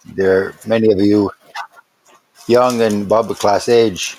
There are many of you young and Bible class age,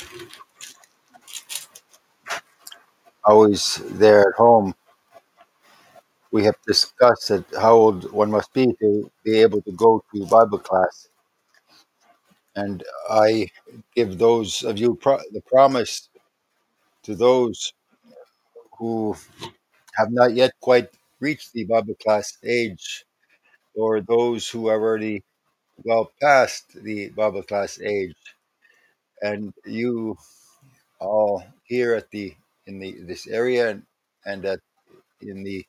always there at home. We have discussed that how old one must be to be able to go to Bible class. And I give those of you the promise to those who have not yet quite reached the Bible class age, or those who are already well past the Bible class age. And you all here at the in the this area and at in the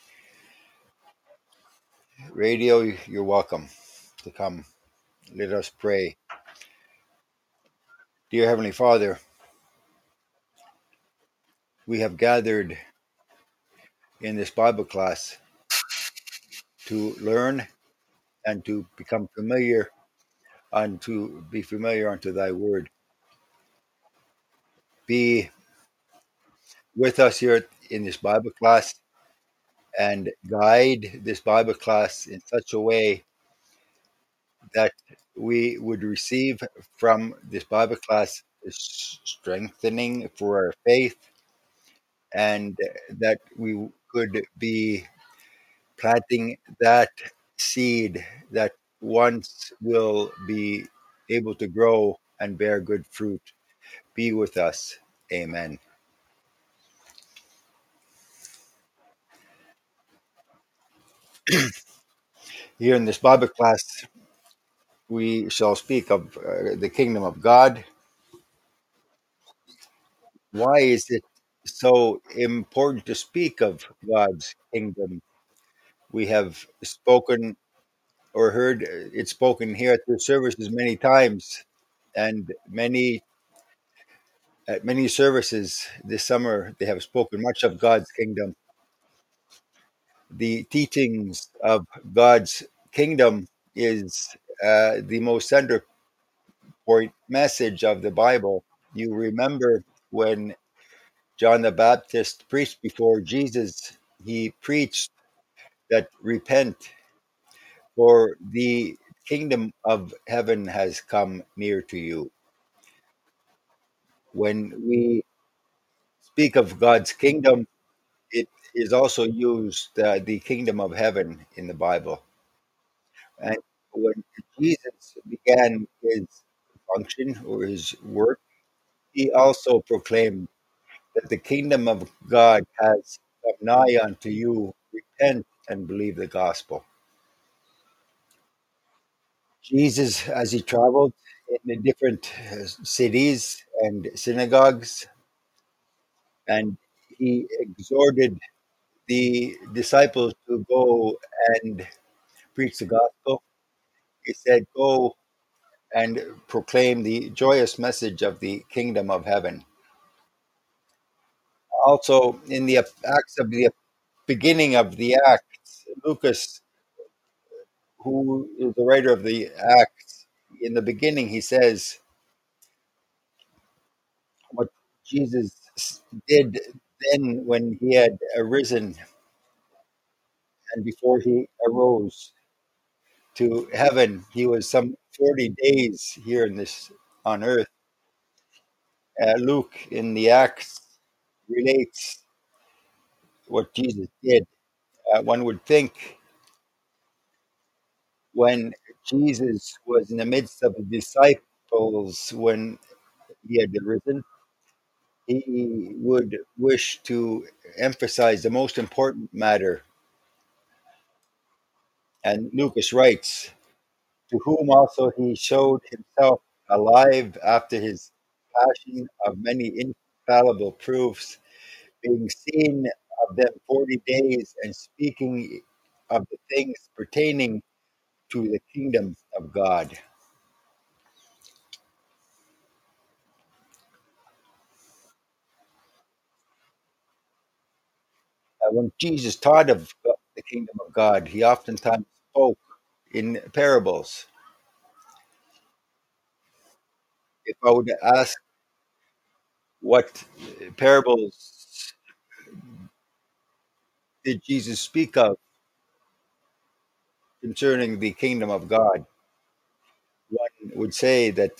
radio, you're welcome to come. Let us pray. Dear Heavenly Father, we have gathered in this Bible class to learn and to become familiar and to be familiar unto thy word. Be with us here in this Bible class and guide this Bible class in such a way that we would receive from this Bible class strengthening for our faith, and that we could be planting that seed that once will be able to grow and bear good fruit. Be with us. Amen. Here in this Bible class, we shall speak of the kingdom of God. Why is it so important to speak of God's kingdom? We have spoken or heard it spoken here at the services many times, and many at many services this summer they have spoken much of God's kingdom. The teachings of God's kingdom is the most center point message of the Bible. You remember when John the Baptist preached before Jesus, he preached that repent, for the kingdom of heaven has come near to you. When we speak of God's kingdom, it is also used the kingdom of heaven in the Bible. And when Jesus began his function or his work, he also proclaimed that the kingdom of God has come nigh unto you. Repent and believe the gospel. Jesus, as he traveled in the different cities and synagogues, and he exhorted the disciples to go and preach the gospel. He said, go and proclaim the joyous message of the kingdom of heaven. Also, in the Acts of the beginning of the Acts, Lucas, who is the writer of the Acts, in the beginning he says what Jesus did then when he had arisen and before he arose to heaven. He was some 40 days here in this on earth. Luke in the Acts relates what Jesus did. One would think when Jesus was in the midst of the disciples when he had arisen, he would wish to emphasize the most important matter. And Lucas writes, to whom also he showed himself alive after his passion of many infallible proofs, being seen of them 40 days, and speaking of the things pertaining to the kingdom of God. When Jesus taught of the kingdom of God, he oftentimes spoke in parables. If I would ask what parables did Jesus speak of concerning the kingdom of God, would say that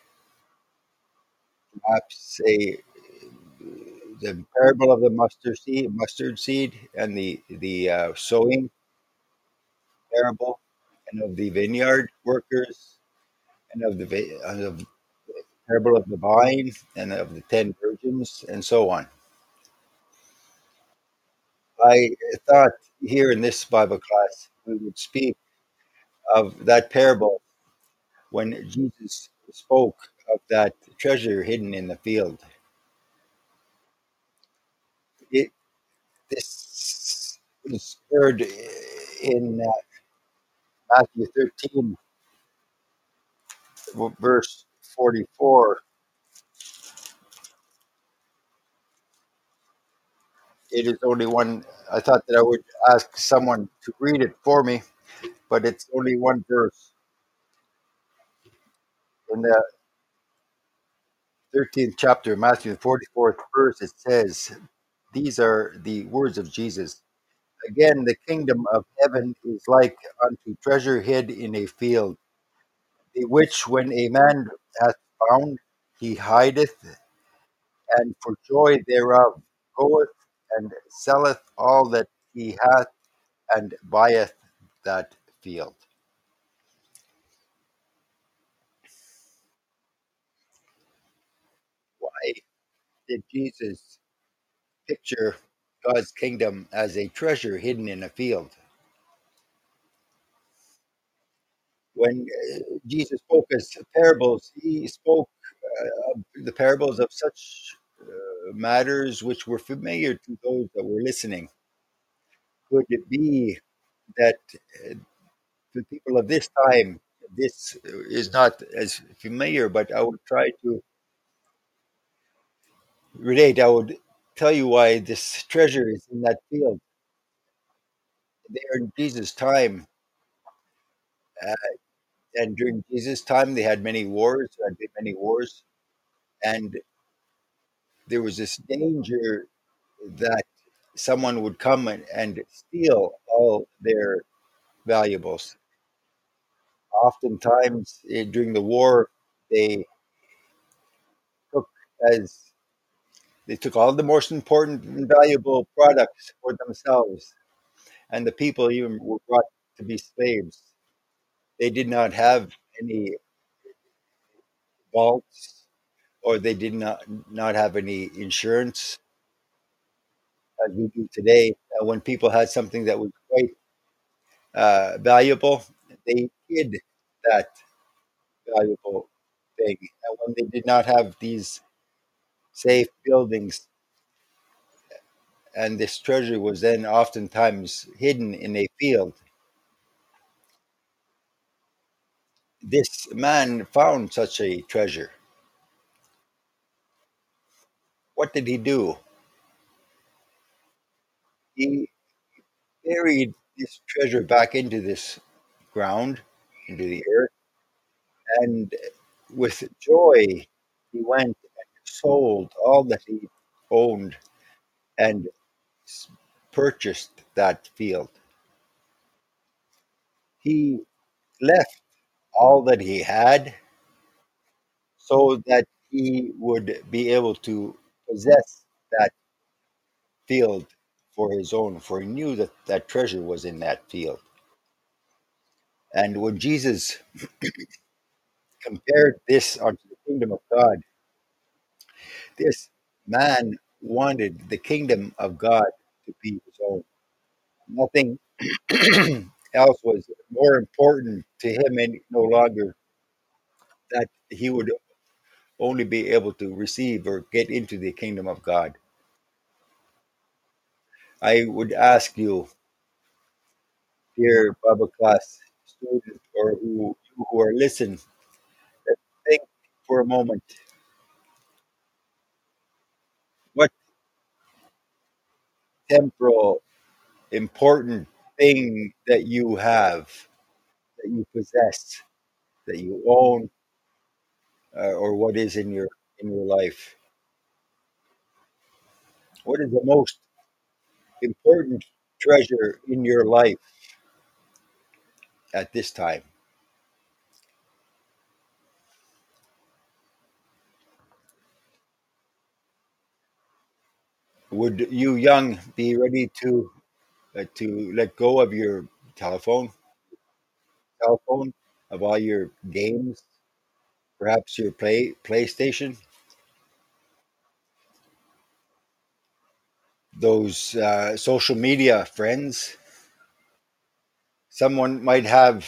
perhaps a the parable of the mustard seed, and the sowing parable, and of the vineyard workers, and of the parable of the vine, and of the 10 virgins, and so on. I thought here in this Bible class we would speak of that parable when Jesus spoke of that treasure hidden in the field. It, this was heard in Matthew 13, verse 44. It is only one. I thought that I would ask someone to read it for me, but it's only one verse. In the 13th chapter, Matthew, 44th verse, it says, these are the words of Jesus. Again, the kingdom of heaven is like unto treasure hid in a field, the which when a man hath found, he hideth, and for joy thereof goeth and selleth all that he hath, and buyeth that field. Why did Jesus picture God's kingdom as a treasure hidden in a field? When Jesus spoke as parables, he spoke the parables of such matters which were familiar to those that were listening. Could it be that the people of this time, this is not as familiar, but I would try to relate. I would tell you why this treasure is in that field. There in Jesus' time, uh, and during Jesus' time, they had many wars, had been many wars, and there was this danger that someone would come and steal all their valuables. Oftentimes, during the war, they took as they took all the most important and valuable products for themselves, and the people even were brought to be slaves. They did not have any vaults, or they did not have any insurance as we do today. When people had something that was quite valuable, they hid that valuable thing. And when they did not have these safe buildings, and this treasure was then oftentimes hidden in a field, this man found such a treasure. What did he do? He buried this treasure back into this ground, into the earth, and with joy, he went and sold all that he owned and purchased that field. He left all that he had so that he would be able to possess that field for his own, for he knew that that treasure was in that field. And when Jesus compared this unto the kingdom of God, this man wanted the kingdom of God to be his own. Nothing else was more important to him, and no longer that he would only be able to receive or get into the kingdom of God. I would ask you, dear Bible class student, or who are listening, think for a moment, what temporal important thing that you have, that you possess, that you own, or what is in your life? What is the most important treasure in your life at this time? Would you young be ready to let go of your telephone, telephone, of all your games, perhaps your PlayStation, those social media friends? Someone might have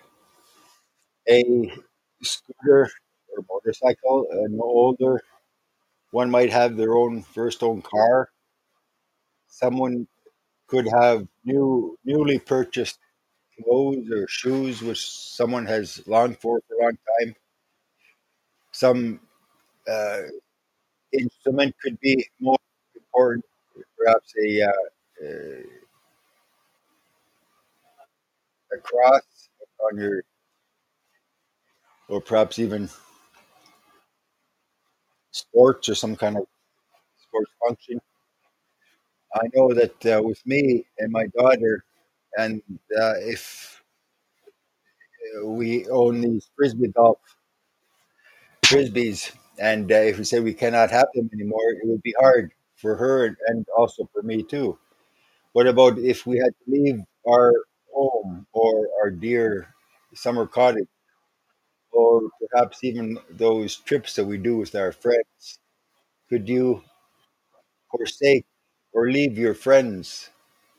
a scooter or motorcycle, and older one might have their own first own car. Someone could have newly purchased clothes or shoes, which someone has longed for a long time. Some uh, instrument could be more important, perhaps a cross on your, or perhaps even sports or some kind of sports function. I know that with me and my daughter, and if we own these frisbee golf frisbees, and if we say we cannot have them anymore, it would be hard for her and also for me too. What about if we had to leave our home or our dear summer cottage, or perhaps even those trips that we do with our friends? Could you forsake or leave your friends?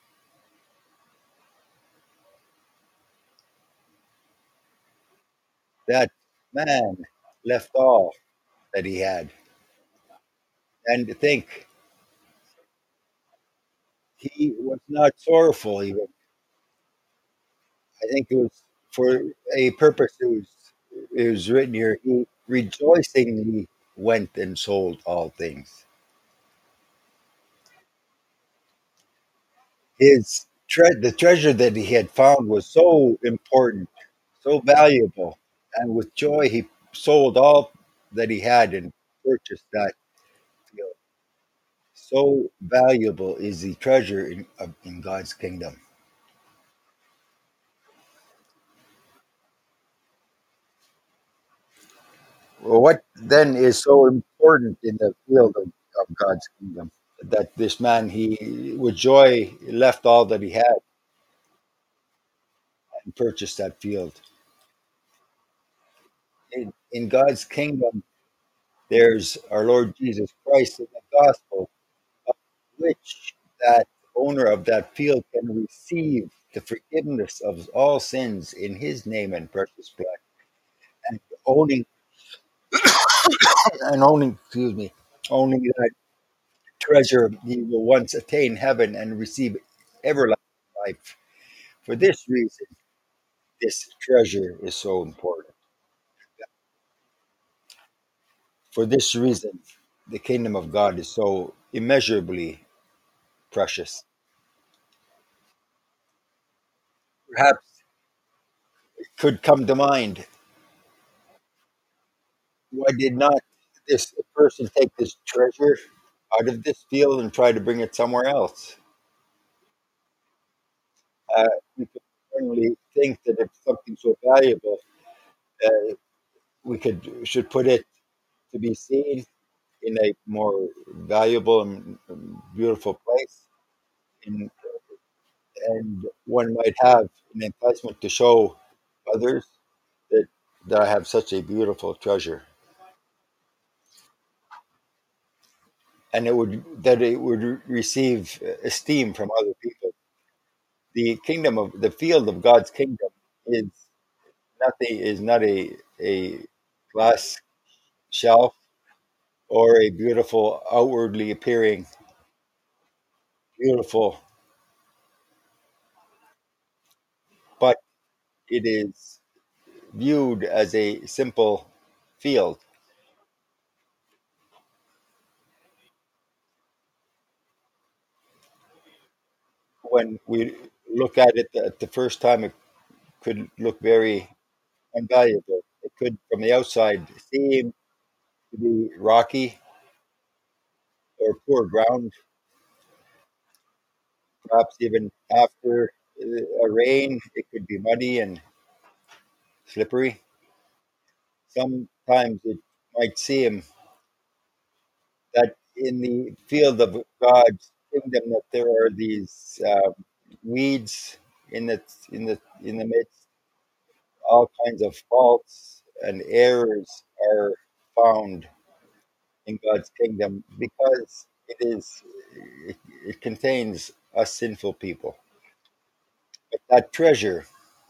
That man left all that he had. And think, he was not sorrowful even. I think it was for a purpose. It was written here. He rejoicingly went and sold all things. The treasure that he had found was so important, so valuable, and with joy he sold all that he had and purchased that field. So valuable is the treasure in God's kingdom. Well, what then is so important in the field of God's kingdom? That this man, he with joy left all that he had and purchased that field. In God's kingdom, there's our Lord Jesus Christ in the gospel, of which that owner of that field can receive the forgiveness of all sins in his name and precious blood. And owning excuse me, owning that treasure, he will once attain heaven and receive everlasting life. For this reason, this treasure is so important. For this reason, the kingdom of God is so immeasurably precious. Perhaps it could come to mind, why did not this person take this treasure out of this field and try to bring it somewhere else? Uh, we could certainly think that if something so valuable, uh, we should put it to be seen in a more valuable and beautiful place. In, and one might have an enticement to show others that, that I have such a beautiful treasure. And it would receive esteem from other people. The field of God's kingdom is not a glass shelf or a beautiful outwardly appearing beautiful, but it is viewed as a simple field. When we look at it at the first time, it could look very unvaluable. It could, from the outside, seem to be rocky or poor ground. Perhaps even after a rain, it could be muddy and slippery. Sometimes it might seem that in the field of God's kingdom that there are these weeds in the midst. All kinds of faults and errors are found in God's kingdom because it contains us sinful people. But that treasure,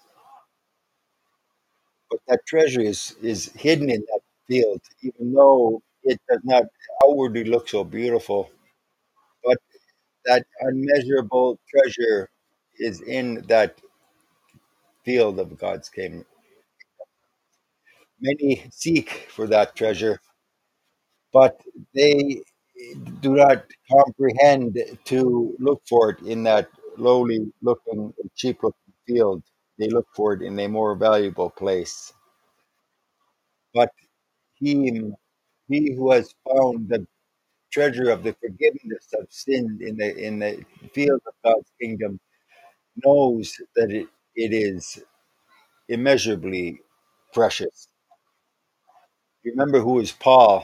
is hidden in that field, even though it does not outwardly look so beautiful. But that unmeasurable treasure is in that field of God's kingdom. Many seek for that treasure, but they do not comprehend to look for it in that lowly looking, cheap looking field. They look for it in a more valuable place. But he, he who has found the treasure of the forgiveness of sin in the field of God's kingdom knows that it is immeasurably precious. You remember who was Paul?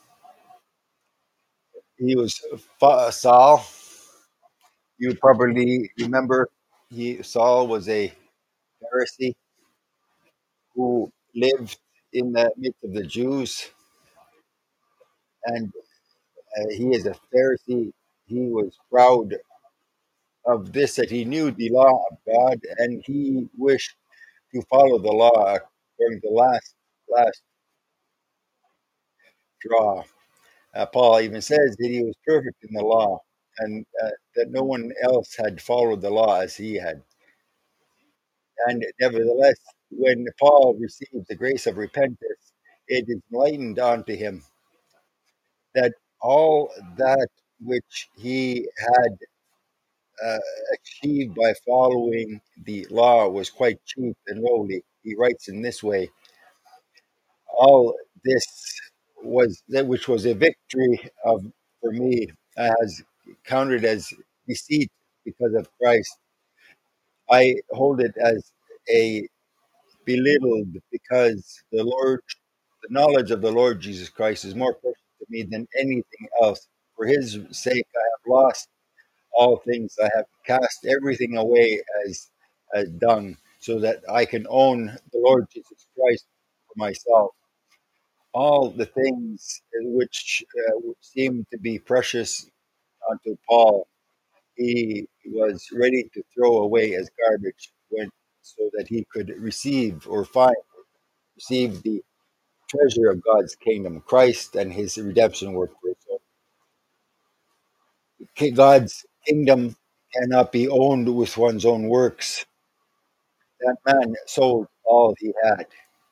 He was Saul. You probably remember Saul was a Pharisee who lived in the midst of the Jews, and he is a Pharisee. He was proud of this, that he knew the law of God, and he wished to follow the law according to the last draw. Paul even says that he was perfect in the law, and that no one else had followed the law as he had. And nevertheless, when Paul received the grace of repentance, it is enlightened unto him that all that which he had uh, achieved by following the law was quite cheap and lowly. He writes in this way: all this was that which was a victory of for me, as counted as deceit because of Christ. I hold it as a belittled because the knowledge of the Lord Jesus Christ is more precious to me than anything else. For his sake, I have lost all things. I have cast everything away as dung, so that I can own the Lord Jesus Christ for myself. All the things which seem to be precious unto Paul, he was ready to throw away as garbage when so that he could receive the treasure of God's kingdom, Christ and his redemption work. So God's kingdom cannot be owned with one's own works. That man sold all he had.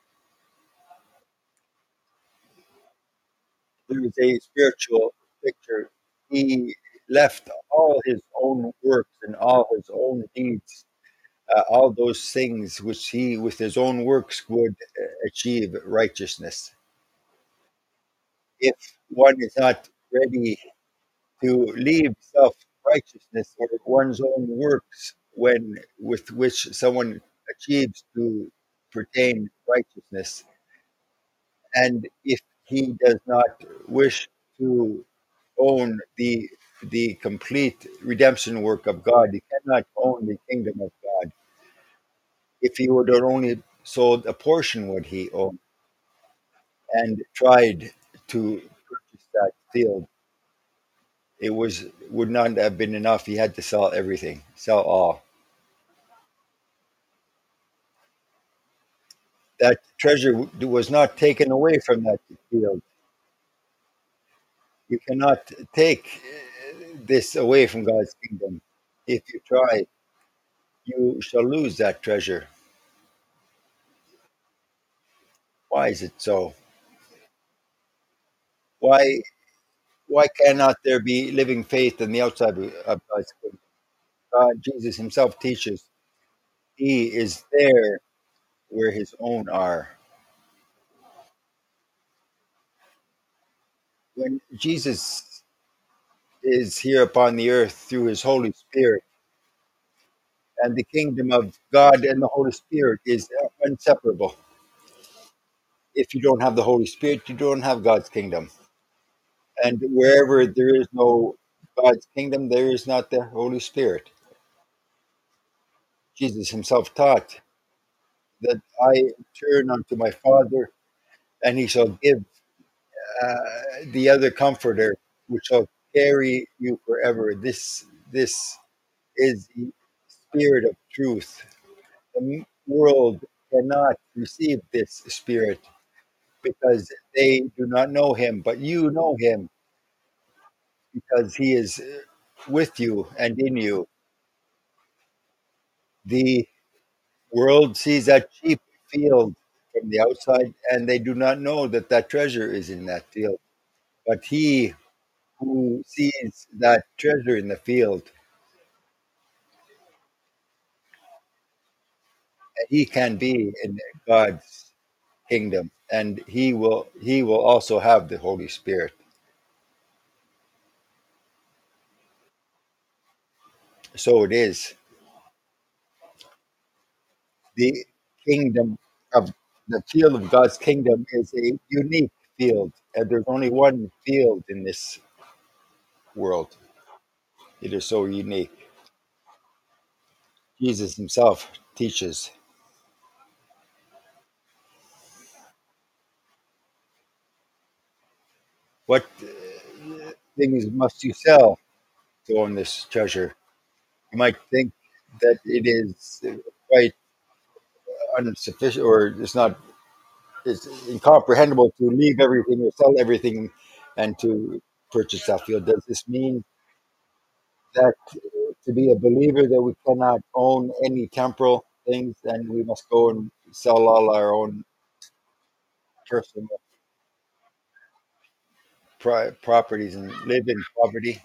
There is a spiritual picture. He left all his own works and all his own deeds, all those things which he, with his own works, would achieve righteousness. If one is not ready to leave self righteousness or one's own works when with which someone achieves to pertain righteousness, and if he does not wish to own the complete redemption work of God, he cannot own the kingdom of God. If he would have only sold a portion what he owned and tried to purchase that field, it would not have been enough. He had to sell everything, sell all. That treasure was not taken away from that field. You cannot take this away from God's kingdom. If you try, you shall lose that treasure. Why is it so? Why why cannot there be living faith on the outside of God's kingdom? God, Jesus himself teaches he is there where his own are. When Jesus is here upon the earth through his Holy Spirit, and the kingdom of God and the Holy Spirit is inseparable. If you don't have the Holy Spirit, you don't have God's kingdom. And wherever there is no God's kingdom, there is not the Holy Spirit. Jesus himself taught that I turn unto my Father, and he shall give the other comforter, which shall carry you forever. This is the spirit of truth. The world cannot receive this spirit because they do not know him, but you know him because he is with you and in you. The world sees that cheap field from the outside, and they do not know that that treasure is in that field. But he who sees that treasure in the field, he can be in God's kingdom, and he will also have the Holy Spirit. So it is. The kingdom of the field of God's kingdom is a unique field, and there's only one field in this world. It is so unique. Jesus himself teaches, what things must you sell to own this treasure? You might think that it is quite insufficient, or it's incomprehensible to leave everything or sell everything and to purchase that field. Does this mean that to be a believer that we cannot own any temporal things and we must go and sell all our own personal properties and live in poverty?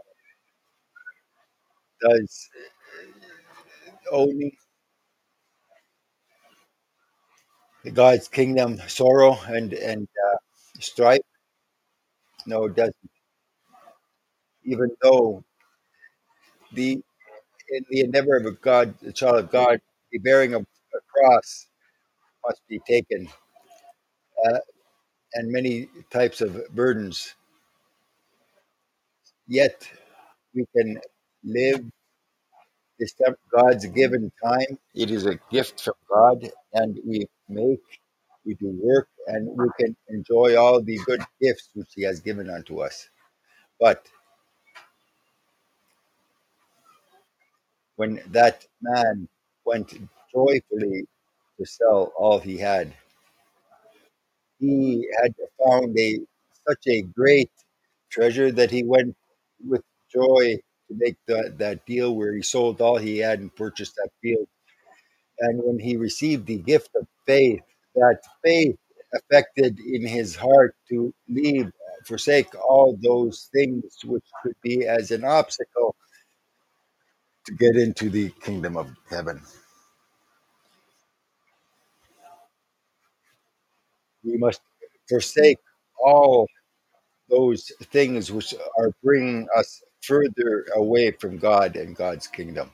Does owning God's kingdom sorrow and strife? No, it doesn't. Even though the in the endeavor of a God, a child of God, the bearing of a cross must be taken, uh, and many types of burdens. Yet we can live this God's given time. It is a gift from God, and we do work, and we can enjoy all the good gifts which He has given unto us. But when that man went joyfully to sell all he had, he had found a such a great treasure that he went with joy to make that deal where he sold all he had and purchased that field. And when he received the gift of faith, that faith affected in his heart to leave, forsake all those things which could be as an obstacle to get into the kingdom of heaven. We must forsake all those things which are bringing us further away from God and God's kingdom.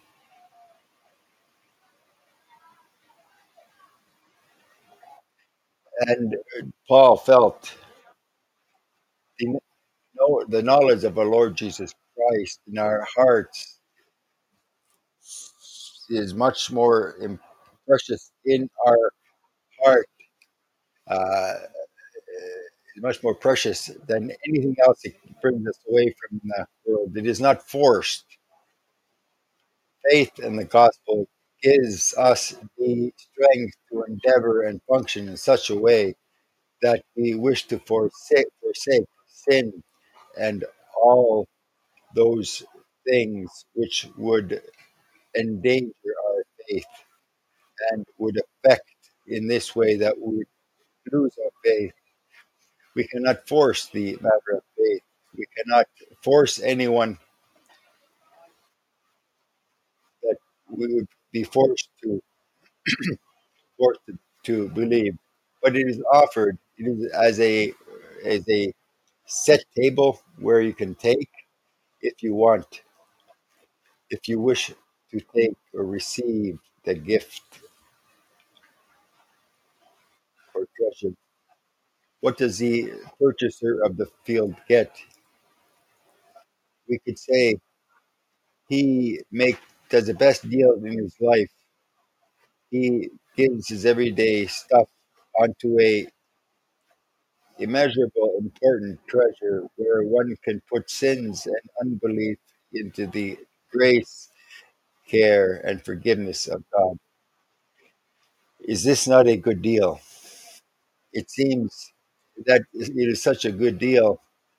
And Paul felt the, the knowledge of our Lord Jesus Christ in our hearts is much more precious in our heart, uh, is much more precious than anything else that brings us away from the world. It is not forced. Faith in the gospel gives us the strength to endeavor and function in such a way that we wish to forsake sin and all those things which would endanger our faith and would affect in this way that we would lose our faith. We cannot force the matter of faith. We cannot force anyone that we would be forced to believe. But it is offered. It is as a set table where you can take if you want, if you wish to take or receive the gift or treasure. what does the purchaser of the field get? We could say he make does the best deal in his life. He gives his everyday stuff onto a immeasurable, important treasure where one can put sins and unbelief into the grace, care, and forgiveness of God. Is this not a good deal? It seems that it is such a good deal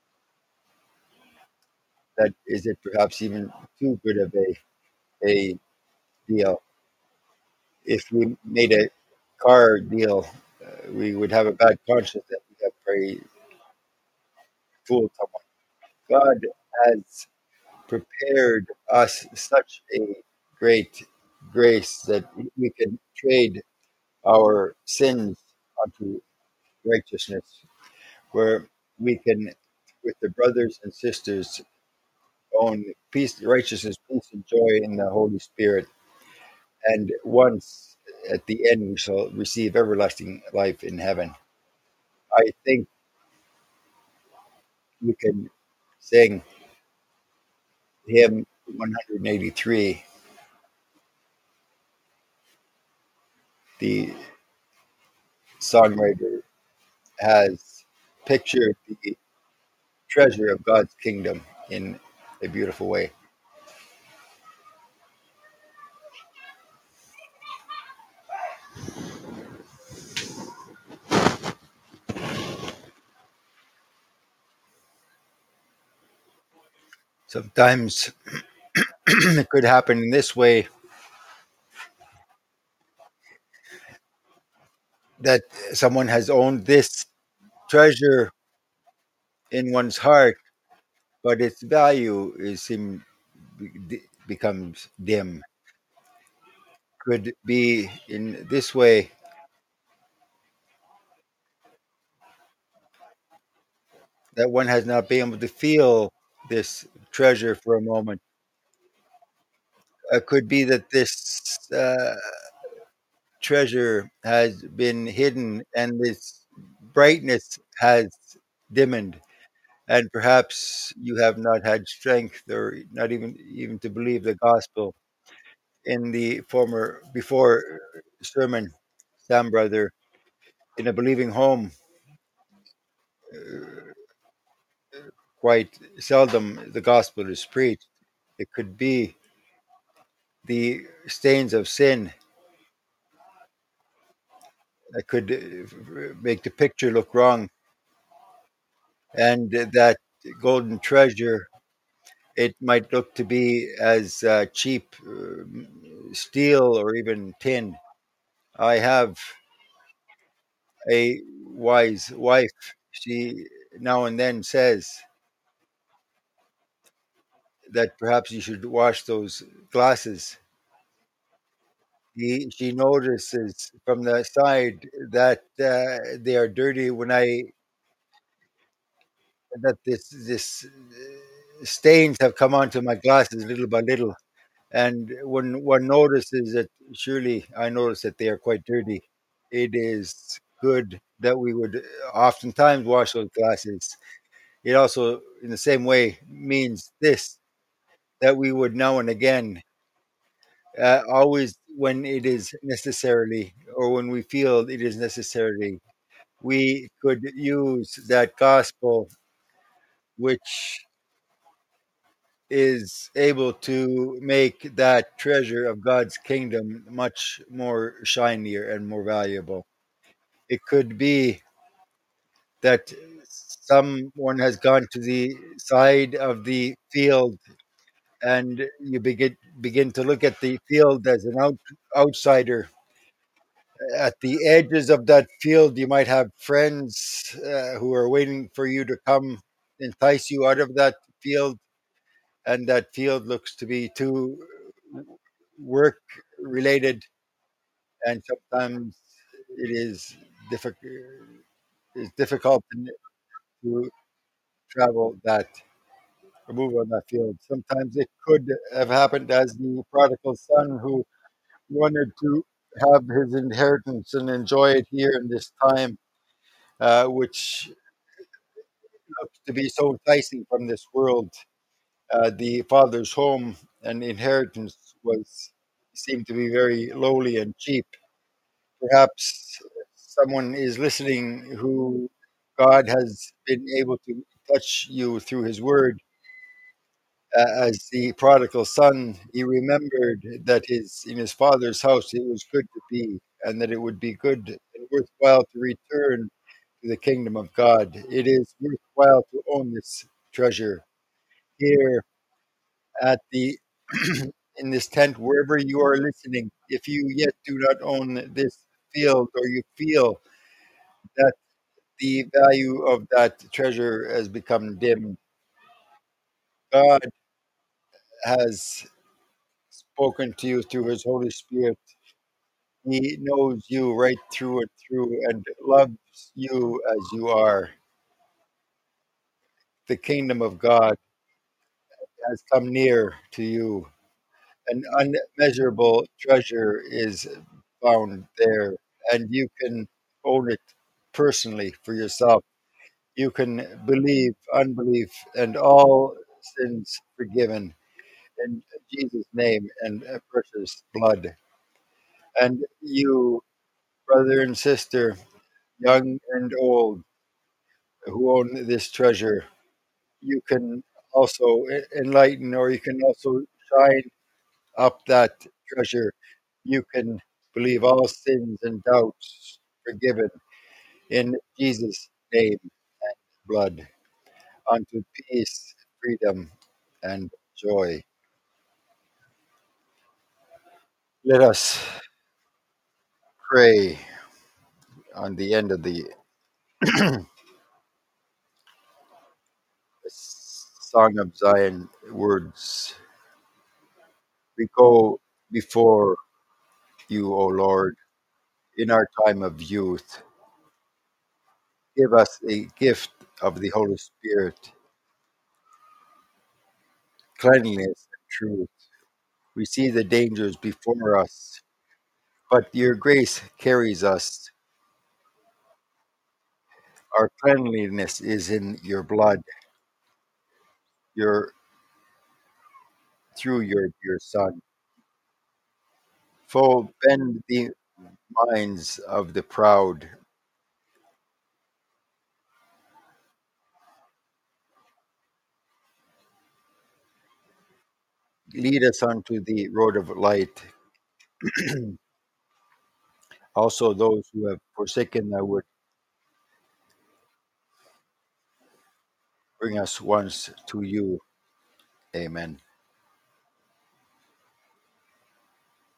that is it perhaps even too good of a deal. If we made a car deal, we would have a bad conscience that we have very fooled someone. God has prepared us such a great grace that we can trade our sins unto righteousness, where we can, with the brothers and sisters, own peace, righteousness, peace, and joy in the Holy Spirit. And once at the end, we shall receive everlasting life in heaven. I think we can sing hymn 183. The songwriter has pictured the treasure of God's kingdom in a beautiful way. Sometimes it could happen in this way that someone has owned this treasure in one's heart, but its value becomes dim. Could be in this way that one has not been able to feel this treasure for a moment. Could be that this treasure has been hidden and this brightness has dimmed, and perhaps you have not had strength or not even to believe the gospel. In the former before sermon, Sam brother, in a believing home, quite seldom the gospel is preached. It could be the stains of sin that could make the picture look wrong, and that golden treasure, it might look to be as cheap steel or even tin. I have a wise wife. She now and then says that perhaps you should wash those glasses. She notices from the side that they are dirty when I that this stains have come onto my glasses little by little. And when one notices it, surely I notice that they are quite dirty. It is good that we would oftentimes wash those glasses. It also, in the same way, means this, that we would now and again, always when it is necessarily, or when we feel it is necessarily, we could use that gospel which is able to make that treasure of God's kingdom much more shinier and more valuable. It could be that someone has gone to the side of the field and you begin to look at the field as an outsider. At the edges of that field, you might have friends who are waiting for you to come entice you out of that field, and that field looks to be too work related, and sometimes it is difficult. It's difficult to travel that or move on that field. Sometimes it could have happened as the prodigal son who wanted to have his inheritance and enjoy it here in this time, which looks to be so enticing from this world. The father's home and inheritance was seemed to be very lowly and cheap. Perhaps someone is listening who God has been able to touch you through His Word. As the prodigal son, he remembered that his in his father's house it was good to be, and that it would be good and worthwhile to return to the kingdom of God. It is worthwhile to own this treasure here at the in this tent, wherever you are listening. If you yet do not own this field, or you feel that the value of that treasure has become dim, God has spoken to you through His Holy Spirit. He knows you right through and through and loves you as you are. The kingdom of God has come near to you. An unmeasurable treasure is found there, and you can own it personally for yourself. You can believe, unbelief, and all sins forgiven in Jesus' name and precious blood. And you, brother and sister, young and old, who own this treasure, you can also enlighten, or you can also shine up that treasure. You can believe all sins and doubts forgiven in Jesus' name and blood, unto peace, freedom, and joy. Let us pray on the end of the Song of Zion words. We go before you, O Lord, in our time of youth. Give us the gift of the Holy Spirit, cleanliness and truth. We see the dangers before us, but your grace carries us. Our cleanliness is in your blood, your through your dear Son. Fold bend the minds of the proud. Lead us unto the road of light. Also, those who have forsaken thy word, bring us once to you. Amen.